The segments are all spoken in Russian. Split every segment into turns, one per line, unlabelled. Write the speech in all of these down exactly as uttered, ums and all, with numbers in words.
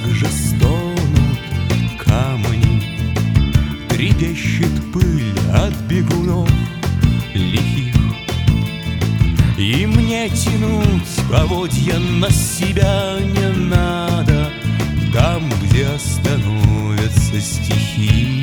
же стонут камни, трепещет пыль от бегунов лихих. И мне тянуть поводья на себя не надо, там, где остановятся стихи.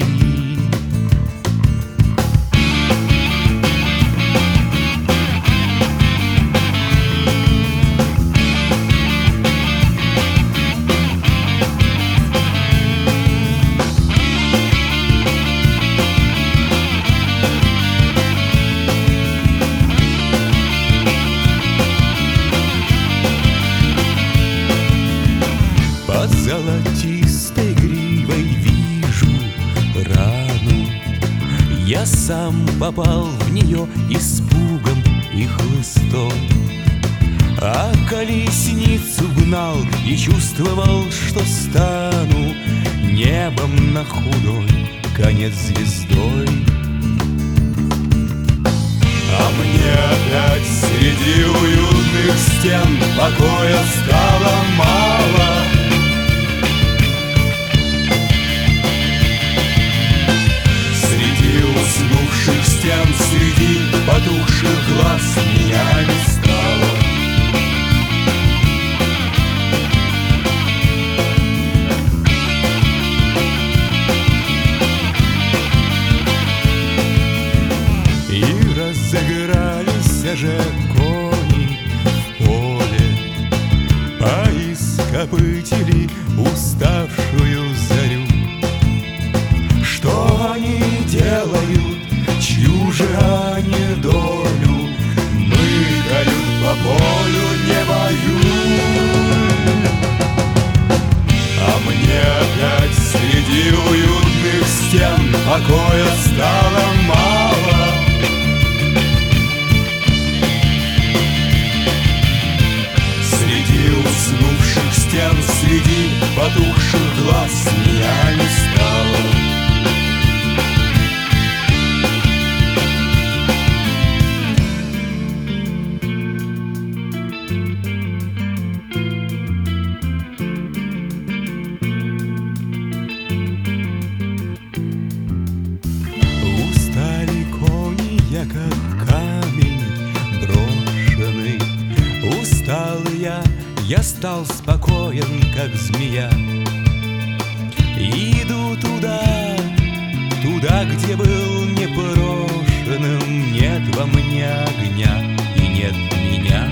Под золотистой гривой вижу рану. Я сам попал в нее испугом и хлыстом, а колесницу гнал и чувствовал, что стану небом на худой конец звездой. А мне опять среди уютных стен покоя стало мало. Уснувших стен, среди потухших глаз меня не стало. И разыгрались же кони в поле, поископытили уставшую зарю. Что они делают, чью же они долю мыкают по полю, не воюют? А мне опять среди уютных стен покоя стало мало. Среди уснувших стен, среди потухших глаз меня не стало. Я как камень брошенный, устал я, я стал спокоен, как змея. Иду туда, туда, где был непрошенным. Нет во мне огня и нет меня.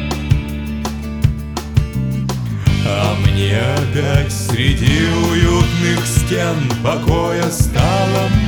А мне опять среди уютных стен покоя стало